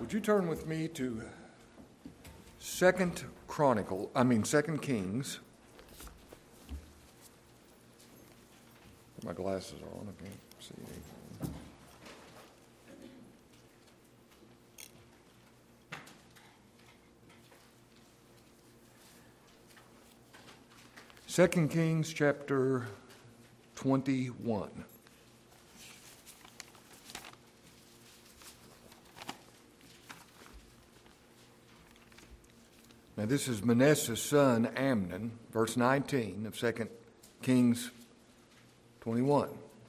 Would you turn with me to 2 Kings. My glasses are on, I can't see anything. Second Kings chapter 21. Now this is Manasseh's son Amnon, verse 19 of 2 Kings 21.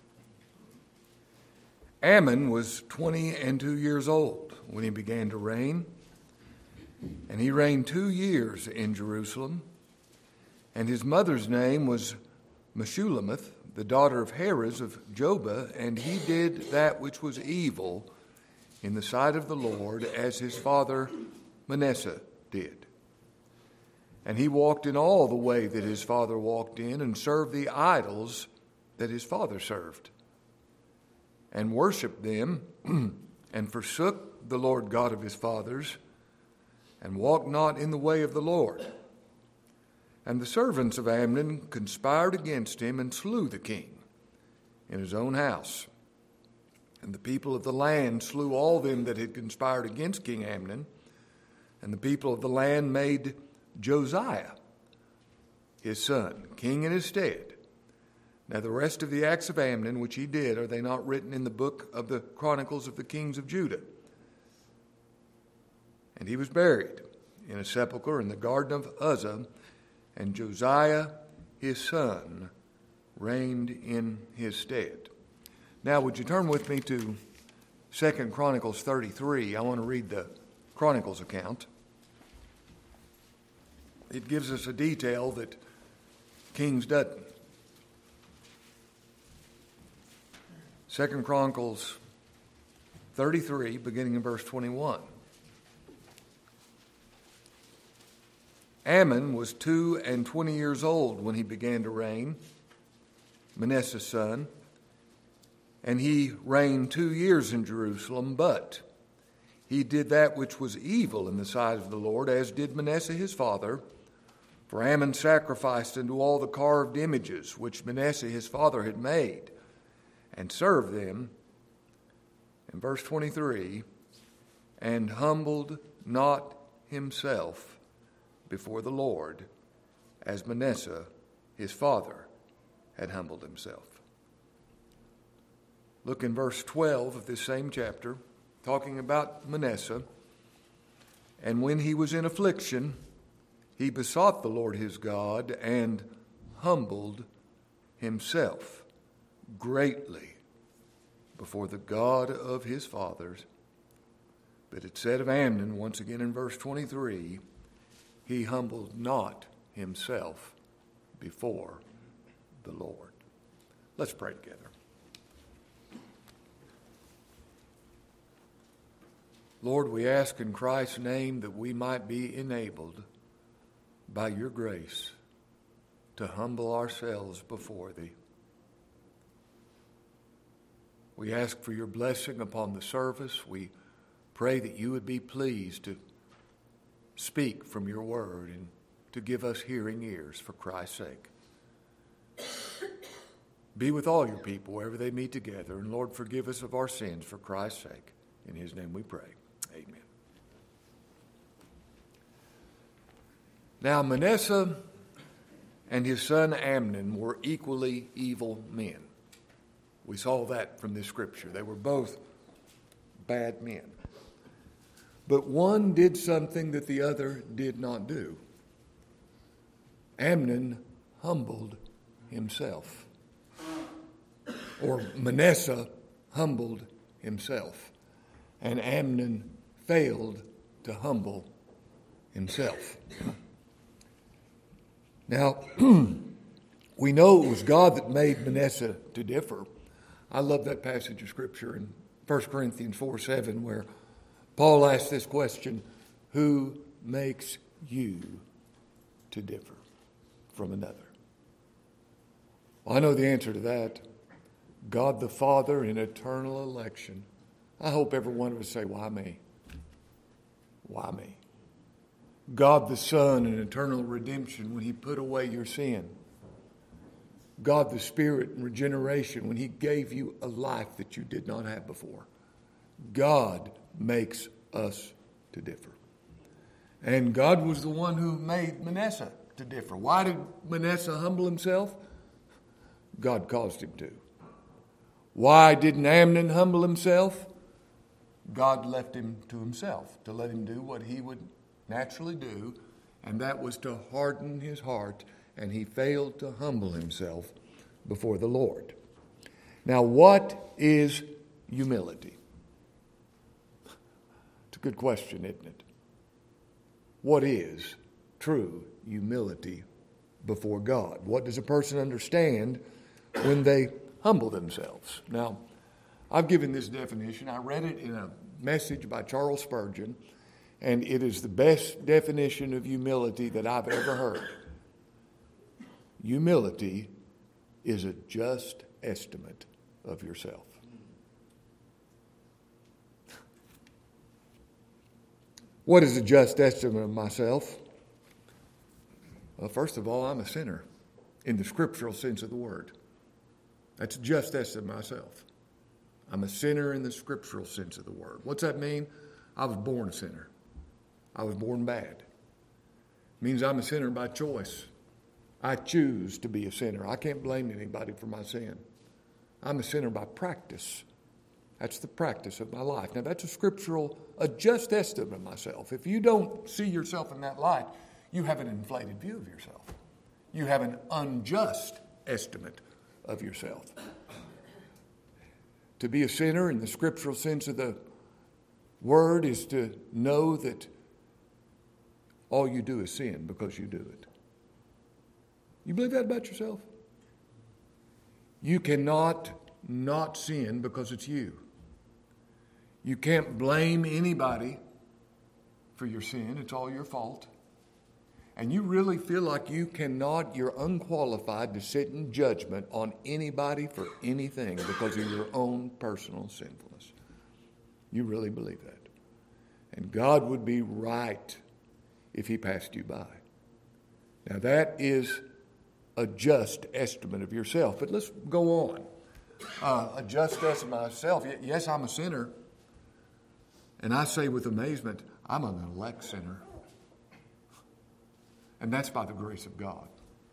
Ammon was 22 years old when he began to reign, and he reigned 2 years in Jerusalem. And his mother's name was Meshullemeth, the daughter of Harez of Jobah, and he did that which was evil in the sight of the Lord, as his father Manasseh did. And he walked in all the way that his father walked in, and served the idols that his father served, and worshipped them, and forsook the Lord God of his fathers, and walked not in the way of the Lord. And the servants of Amnon conspired against him, and slew the king in his own house. And the people of the land slew all them that had conspired against King Amnon. And the people of the land made Josiah, his son, king in his stead. Now the rest of the acts of Amnon which he did, are they not written in the book of the Chronicles of the kings of Judah? And he was buried in a sepulchre in the garden of Uzzah, and Josiah his son reigned in his stead. Now would you turn with me to 2 Chronicles 33. I want to read the Chronicles account. It gives us a detail that Kings doesn't. 2 Chronicles 33, beginning in verse 21. Ammon was 22 years old when he began to reign, Manasseh's son, and he reigned 2 years in Jerusalem, but he did that which was evil in the sight of the Lord, as did Manasseh his father. For Ammon sacrificed unto all the carved images which Manasseh his father had made, and served them. In verse 23, and humbled not himself before the Lord, as Manasseh his father had humbled himself. Look in verse 12 of this same chapter, talking about Manasseh. And when he was in affliction, he besought the Lord his God, and humbled himself greatly before the God of his fathers. But it said of Amnon, once again in verse 23, he humbled not himself before the Lord. Let's pray together. Lord, we ask in Christ's name that we might be enabled by your grace to humble ourselves before thee. We ask for your blessing upon the service. We pray that you would be pleased to speak from your word and to give us hearing ears for Christ's sake. Be with all your people wherever they meet together. And Lord, forgive us of our sins for Christ's sake. In his name we pray. Amen. Now Manasseh and his son Amnon were equally evil men. We saw that from this scripture. They were both bad men. But one did something that the other did not do. Amnon humbled himself. Or Manasseh humbled himself. And Amnon failed to humble himself. Now, we know it was God that made Manasseh to differ. I love that passage of Scripture in 1 Corinthians 4:7, where Paul asks this question, who makes you to differ from another? Well, I know the answer to that. God the Father in eternal election. I hope every one of us say, why me? Why me? God the Son in eternal redemption when he put away your sin. God the Spirit in regeneration when he gave you a life that you did not have before. God makes us to differ. And God was the one who made Manasseh to differ. Why did Manasseh humble himself? God caused him to. Why didn't Amnon humble himself? God left him to himself to let him do what he would naturally do, and that was to harden his heart, and he failed to humble himself before the Lord. Now, what is humility? It's a good question, isn't it? What is true humility before God? What does a person understand when they humble themselves? Now, I've given this definition. I read it in a message by Charles Spurgeon, and it is the best definition of humility that I've ever heard. Humility is a just estimate of yourself. What is a just estimate of myself? Well, first of all, I'm a sinner in the scriptural sense of the word. That's a just estimate of myself. I'm a sinner in the scriptural sense of the word. What's that mean? I was born a sinner. I was born bad. It means I'm a sinner by choice. I choose to be a sinner. I can't blame anybody for my sin. I'm a sinner by practice. That's the practice of my life. Now, that's a just estimate of myself. If you don't see yourself in that light, you have an inflated view of yourself. You have an unjust estimate of yourself. To be a sinner in the scriptural sense of the word is to know that all you do is sin because you do it. You believe that about yourself? You cannot not sin because it's you. You can't blame anybody for your sin. It's all your fault. And you really feel like you're unqualified to sit in judgment on anybody for anything because of your own personal sinfulness. You really believe that. And God would be right if he passed you by. Now that is a just estimate of yourself. But let's go on. A just estimate of myself. Yes, I'm a sinner. And I say with amazement, I'm an elect sinner. And that's by the grace of God.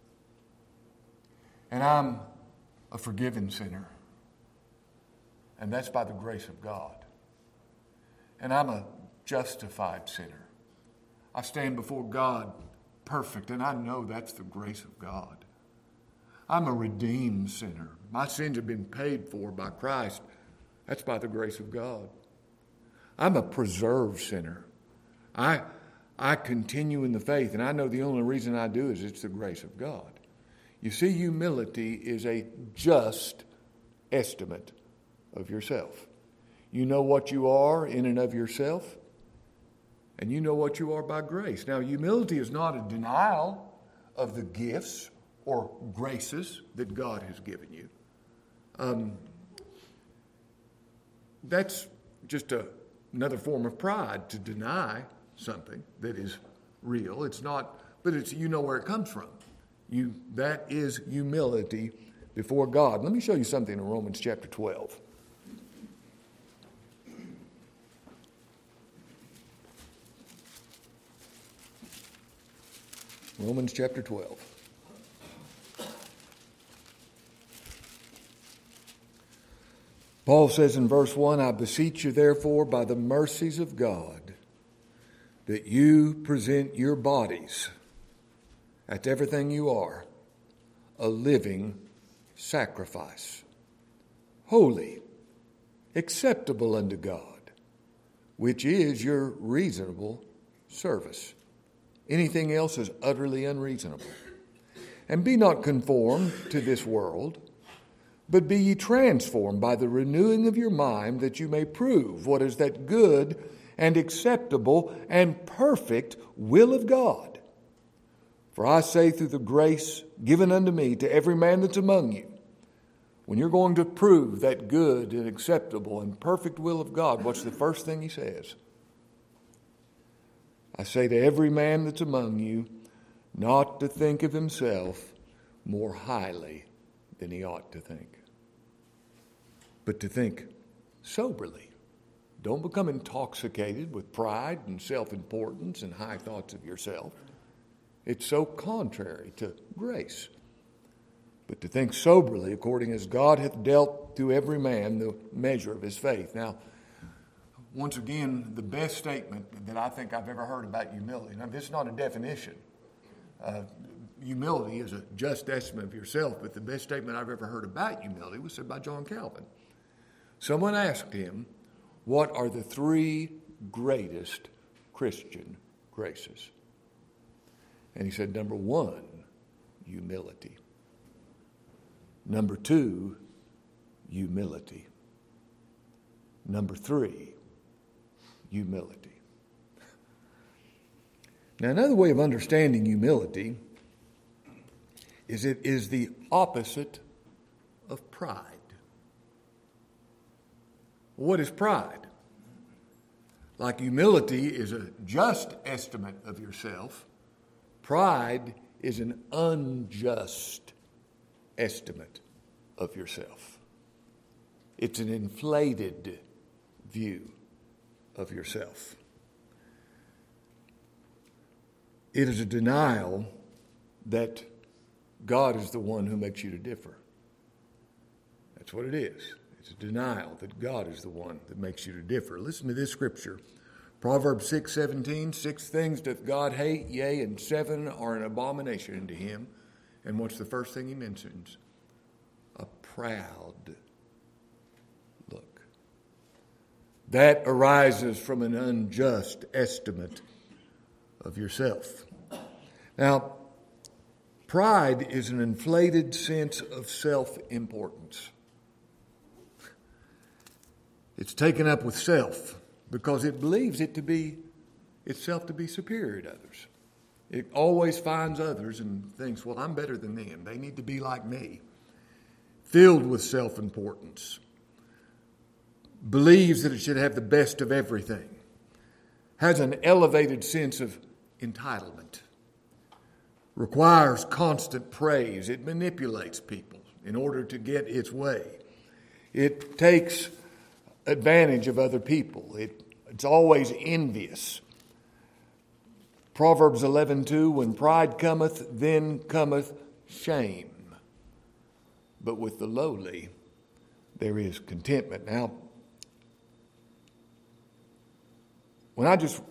And I'm a forgiven sinner. And that's by the grace of God. And I'm a justified sinner. I stand before God perfect, and I know that's the grace of God. I'm a redeemed sinner. My sins have been paid for by Christ. That's by the grace of God. I'm a preserved sinner. I continue in the faith, and I know the only reason I do is it's the grace of God. You see, humility is a just estimate of yourself. You know what you are in and of yourself, and you know what you are by grace. Now, humility is not a denial of the gifts or graces that God has given you. That's just another form of pride, to deny something that is real. It's not, but it's, you know where it comes from. That is humility before God. Let me show you something in Romans chapter 12. Romans chapter 12. Paul says in verse 1, I beseech you therefore by the mercies of God that you present your bodies, that's everything you are, a living sacrifice, holy, acceptable unto God, which is your reasonable service. Anything else is utterly unreasonable. And be not conformed to this world, but be ye transformed by the renewing of your mind, that you may prove what is that good and acceptable and perfect will of God. For I say through the grace given unto me to every man that's among you, when you're going to prove that good and acceptable and perfect will of God, what's the first thing he says? I say to every man that's among you, not to think of himself more highly than he ought to think, but to think soberly. Don't become intoxicated with pride and self-importance and high thoughts of yourself. It's so contrary to grace. But to think soberly, according as God hath dealt to every man the measure of his faith. Now, once again, the best statement that I think I've ever heard about humility. Now, this is not a definition. Humility is a just estimate of yourself, but the best statement I've ever heard about humility was said by John Calvin. Someone asked him, what are the three greatest Christian graces? And he said, number one, humility. Number two, humility. Number three, humility. Now, another way of understanding humility is it is the opposite of pride. What is pride? Like humility is a just estimate of yourself, pride is an unjust estimate of yourself. It's an inflated view of yourself. It is a denial that God is the one who makes you to differ. That's what it is. It's a denial that God is the one that makes you to differ. Listen to this scripture. Proverbs 6:17, 6 things doth God hate, yea, and 7 are an abomination unto him. And what's the first thing he mentions? A proud look. That arises from an unjust estimate of yourself. Now, pride is an inflated sense of self-importance. It's taken up with self because it believes itself to be superior to others. It always finds others and thinks, well, I'm better than them. They need to be like me. Filled with self-importance. Believes that it should have the best of everything. Has an elevated sense of entitlement. Requires constant praise. It manipulates people in order to get its way. It takes advantage of other people. It's always envious. Proverbs 11:2, when pride cometh, then cometh shame. But with the lowly, there is contentment. Now, when I just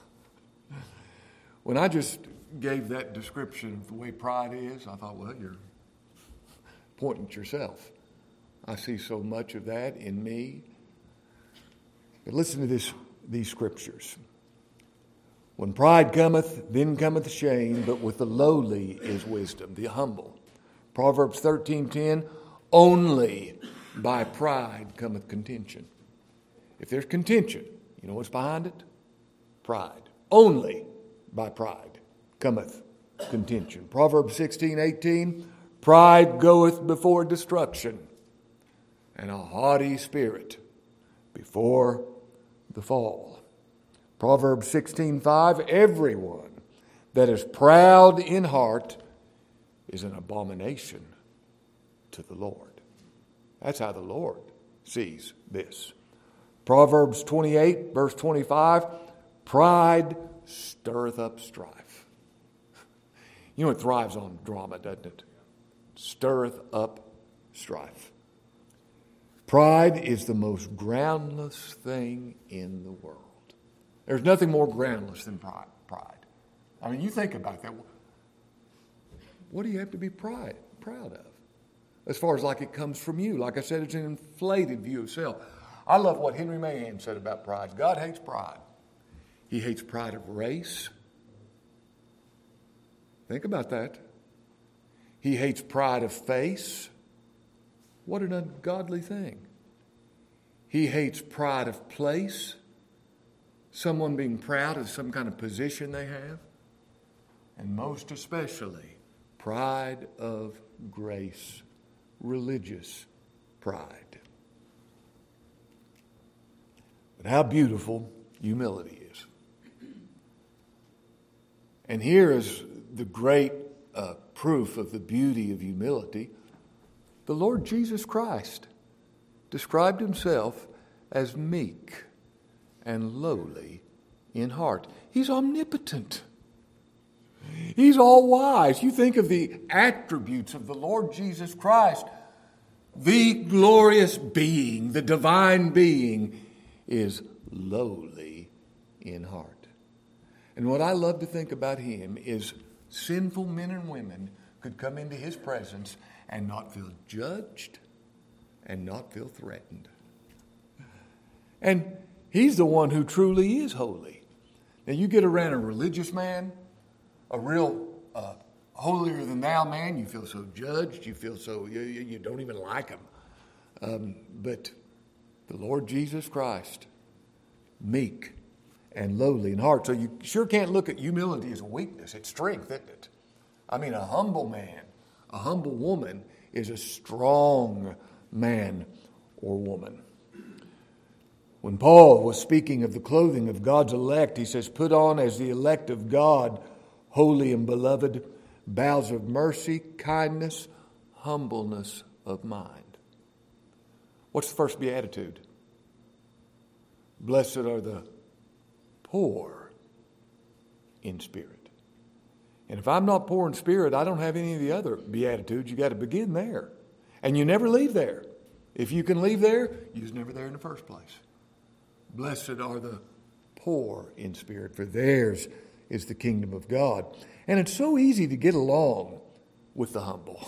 gave that description of the way pride is, I thought, well, you're pointing at yourself. I see so much of that in me. But listen to these scriptures. When pride cometh, then cometh shame, but with the lowly is wisdom, the humble. Proverbs 13:10, only by pride cometh contention. If there's contention, you know what's behind it? Pride. Only by pride cometh contention. Proverbs 16:18, pride goeth before destruction, and a haughty spirit before the fall. Proverbs 16:5, everyone that is proud in heart is an abomination to the Lord. That's how the Lord sees this. Proverbs 28, verse 25, pride stirreth up strife. You know it thrives on drama, doesn't it? Stirreth up strife. Pride is the most groundless thing in the world. There's nothing more groundless than pride. I mean, you think about that. What do you have to be proud of? As far as like it comes from you. Like I said, it's an inflated view of self. I love what Henry Mahan said about pride. God hates pride. He hates pride of race. Think about that. He hates pride of face. What an ungodly thing. He hates pride of place. Someone being proud of some kind of position they have. And most especially, pride of grace, religious pride. But how beautiful humility is. And here is the great proof of the beauty of humility. The Lord Jesus Christ described himself as meek and lowly in heart. He's omnipotent. He's all wise. You think of the attributes of the Lord Jesus Christ. The glorious being, the divine being, is lowly in heart. And what I love to think about him is sinful men and women could come into his presence and not feel judged and not feel threatened. And he's the one who truly is holy. Now you get around a religious man, a real holier than thou man, you feel so judged, you feel so, you don't even like him. But the Lord Jesus Christ, meek and lowly in heart. So you sure can't look at humility as a weakness. It's strength, isn't it? I mean, a humble man, a humble woman is a strong man or woman. When Paul was speaking of the clothing of God's elect, he says, put on as the elect of God, holy and beloved, bowels of mercy, kindness, humbleness of mind. What's the first beatitude? Blessed are the poor in spirit. And if I'm not poor in spirit, I don't have any of the other beatitudes. You got to begin there. And you never leave there. If you can leave there, you was never there in the first place. Blessed are the poor in spirit, for theirs is the kingdom of God. And it's so easy to get along with the humble.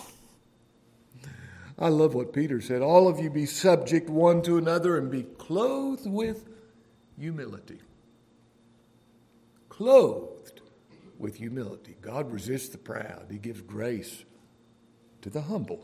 I love what Peter said. All of you be subject one to another and be clothed with humility. Clothed with humility. God resists the proud. He gives grace to the humble.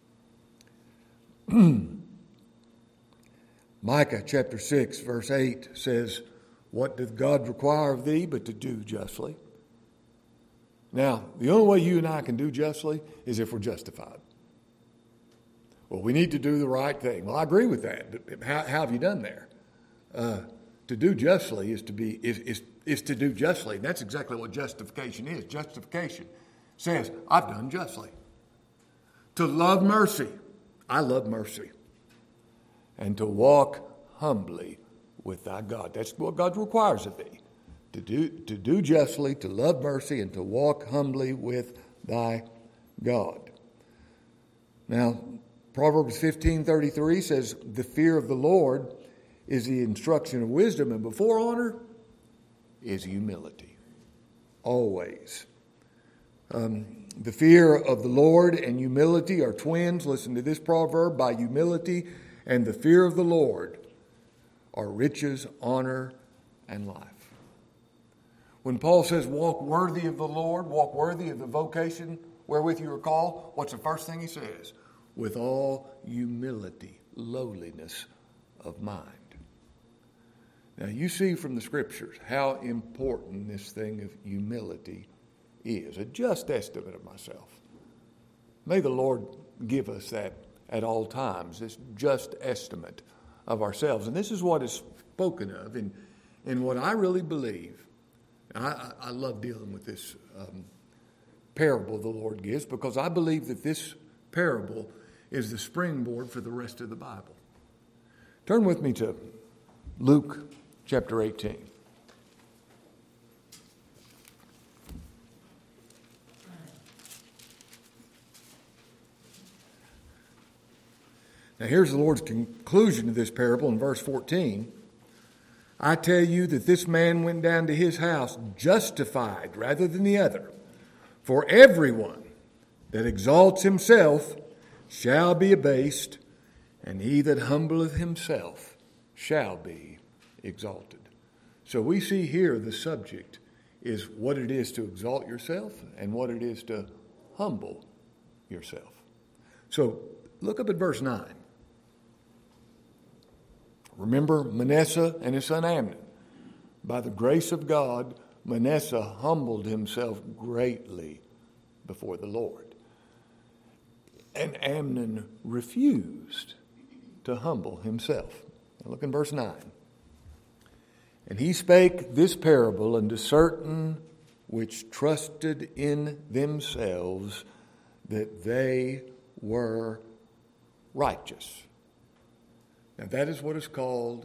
Micah chapter 6 verse 8 says, what doth God require of thee but to do justly? Now, the only way you and I can do justly is if we're justified. Well, we need to do the right thing. Well, I agree with that. How have you done there? To do justly is to do justly. And that's exactly what justification is. Justification says, I've done justly. To love mercy, I love mercy. And to walk humbly with thy God. That's what God requires of thee. To do justly, to love mercy, and to walk humbly with thy God. Now, Proverbs 15:33 says, the fear of the Lord is the instruction of wisdom, and before honor is humility. Always. The fear of the Lord and humility are twins. Listen to this proverb. By humility and the fear of the Lord are riches, honor, and life. When Paul says walk worthy of the Lord, walk worthy of the vocation wherewith you are called, what's the first thing he says? With all humility, lowliness of mind. Now you see from the scriptures how important this thing of humility is. A just estimate of myself. May the Lord give us that at all times, this just estimate of ourselves. And this is what is spoken of in what I really believe. I love dealing with this parable the Lord gives, because I believe that this parable is the springboard for the rest of the Bible. Turn with me to Luke chapter 18. Now here's the Lord's conclusion to this parable in verse 14. I tell you that this man went down to his house justified rather than the other. For everyone that exalts himself shall be abased, and he that humbleth himself shall be exalted. So we see here the subject is what it is to exalt yourself and what it is to humble yourself. So look up at verse 9. Remember Manasseh and his son Amnon. By the grace of God, Manasseh humbled himself greatly before the Lord. And Amnon refused to humble himself. Now look in verse 9. And he spake this parable unto certain which trusted in themselves that they were righteous. Now that is what is called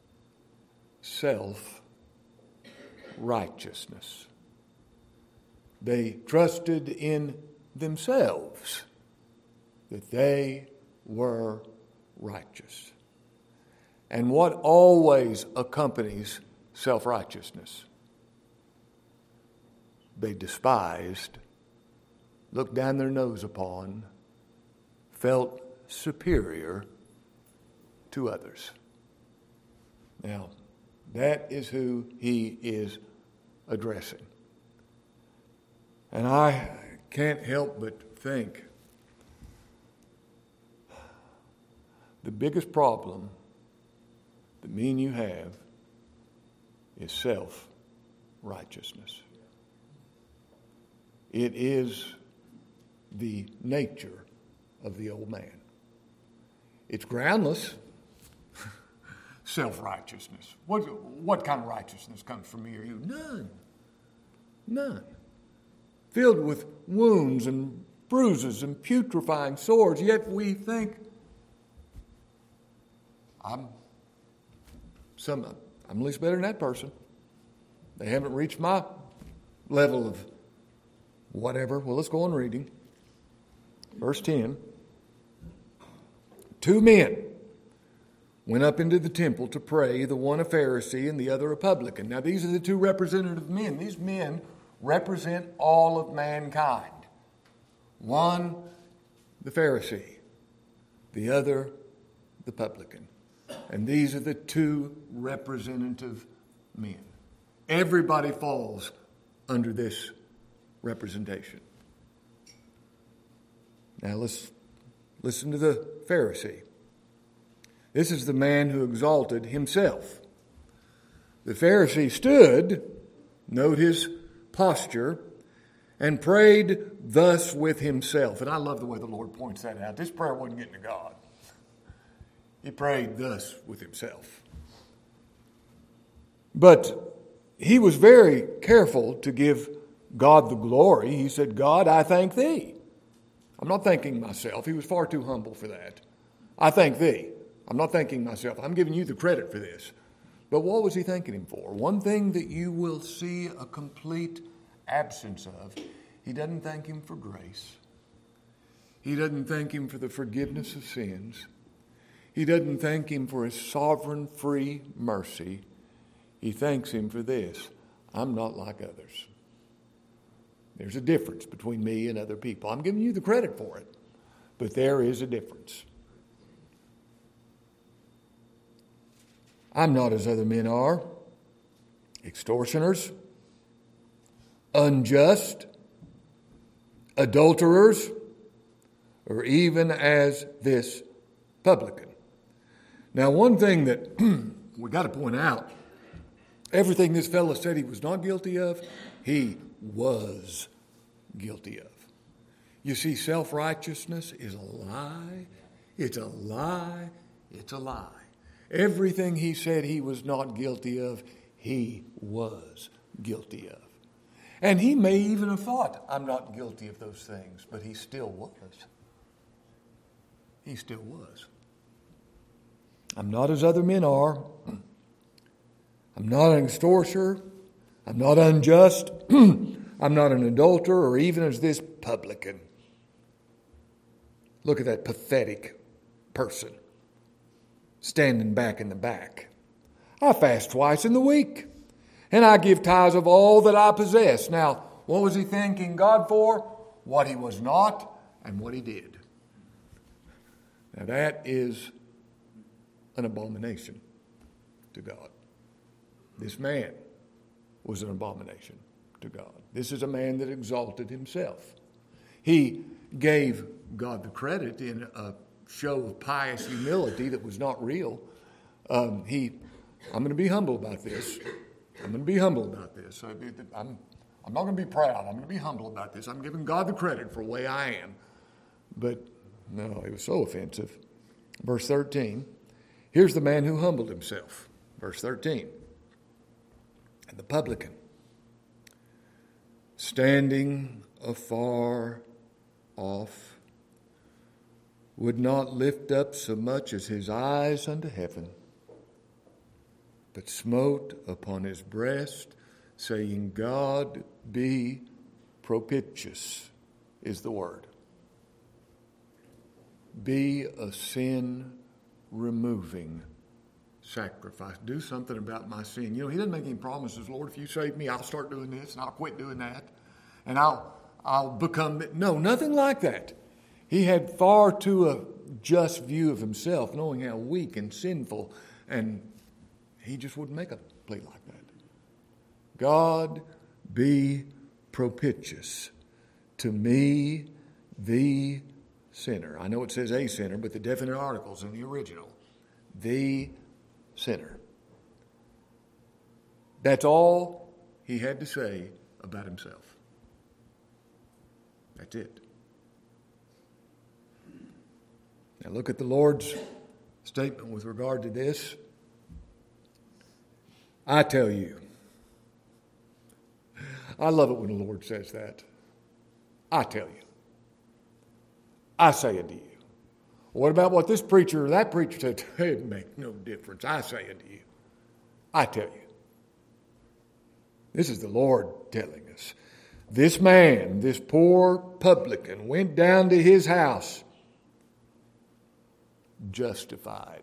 self-righteousness. They trusted in themselves that they were righteous. And what always accompanies self-righteousness? They despised, looked down their nose upon, felt superior to others. Now, that is who he is addressing. And I can't help but think the biggest problem that me and you have is self-righteousness. It is the nature of the old man. It's groundless. Self-righteousness. What kind of righteousness comes from me or you? None. Filled with wounds and bruises and putrefying sores, yet we think, I'm at least better than that person. They haven't reached my level of whatever. Well, let's go on reading. Verse 10. 2 men went up into the temple to pray, the one a Pharisee and the other a publican. Now, these are the two representative men. These men represent all of mankind. One, the Pharisee. The other, the publican. And these are the two representative men. Everybody falls under this representation. Now let's listen to the Pharisee. This is the man who exalted himself. The Pharisee stood, note his posture, and prayed thus with himself. And I love the way the Lord points that out. This prayer wasn't getting to God. He prayed thus with himself. But he was very careful to give God the glory. He said, God, I thank thee. I'm not thanking myself. He was far too humble for that. I thank thee. I'm not thanking myself. I'm giving you the credit for this. But what was he thanking him for? One thing that you will see a complete absence of, he doesn't thank him for grace. He doesn't thank him for the forgiveness of sins. He doesn't thank him for his sovereign free mercy. He thanks him for this. I'm not like others. There's a difference between me and other people. I'm giving you the credit for it, but there is a difference. I'm not as other men are, extortioners, unjust, adulterers, or even as this publican. Now, one thing that we got to point out, everything this fellow said he was not guilty of, he was guilty of. You see, self-righteousness is a lie. It's a lie. It's a lie. Everything he said he was not guilty of, he was guilty of. And he may even have thought, I'm not guilty of those things, but he still was. He still was. I'm not as other men are. I'm not an extortioner. I'm not unjust. I'm not an adulterer or even as this publican. Look at that pathetic person standing back in the back. I fast twice in the week, and I give tithes of all that I possess. Now, what was he thanking God for? What he was not and what he did. Now, that is an abomination to God. This man was an abomination to God. This is a man that exalted himself. He gave God the credit in a show of pious humility that was not real. I'm going to be humble about this. I'm not going to be proud. I'm going to be humble about this. I'm giving God the credit for the way I am. But no, it was so offensive. Verse 13. Here's the man who humbled himself. Verse 13. And the publican standing afar off, would not lift up so much as his eyes unto heaven, but smote upon his breast, saying, God be propitious, is the word. Be a sin-removing sacrifice. Do something about my sin. You know, he doesn't make any promises. Lord, if you save me, I'll start doing this, and I'll quit doing that, and I'll become... No, nothing like that. He had far too a just view of himself, knowing how weak and sinful, and he just wouldn't make a plea like that. God be propitious to me, the sinner. I know it says a sinner, but the definite article's in the original. The sinner. That's all he had to say about himself. That's it. Now look at the Lord's statement with regard to this. I tell you. I love it when the Lord says that. I tell you. I say unto you. What about what this preacher or that preacher said? It makes no difference. I say unto you. I tell you. This is the Lord telling us. This man, this poor publican, went down to his house justified,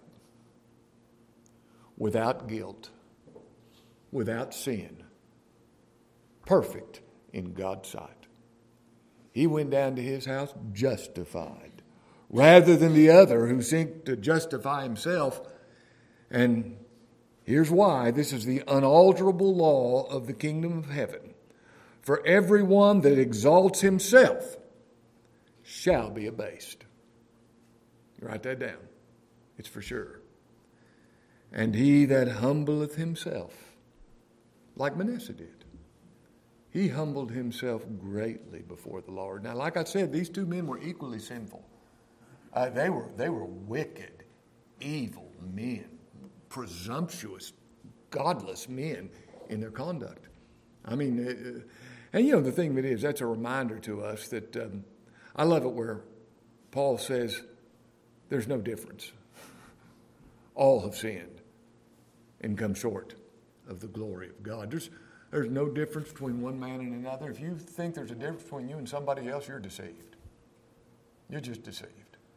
without guilt, without sin, perfect in God's sight. He went down to his house justified, rather than the other who seeked to justify himself. And here's why. This is the unalterable law of the kingdom of heaven. For everyone that exalts himself shall be abased. You write that down. It's for sure. And he that humbleth himself, like Manasseh did, he humbled himself greatly before the Lord. Now, like I said, these two men were equally sinful. They were wicked, evil men, presumptuous, godless men in their conduct. I mean, and you know, the thing that is, that's a reminder to us that I love it where Paul says there's no difference. All have sinned and come short of the glory of God. There's no difference between one man and another. If you think there's a difference between you and somebody else, you're deceived. You're just deceived.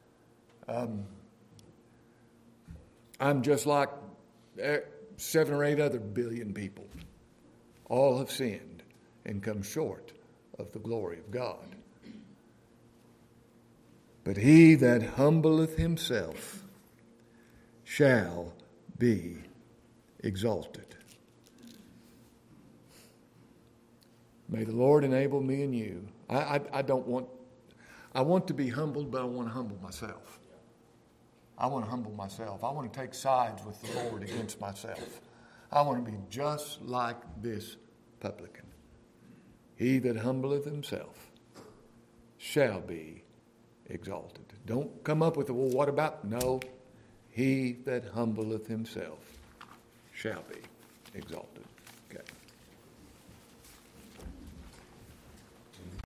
I'm just like 7 or 8 other billion people. All have sinned and come short of the glory of God. But he that humbleth himself shall be exalted. May the Lord enable me and you. I want to be humbled, but I want to humble myself. I want to humble myself. I want to take sides with the Lord against myself. I want to be just like this publican. He that humbleth himself shall be exalted. Don't come up with, well, what about? No. He that humbleth himself shall be exalted. Okay.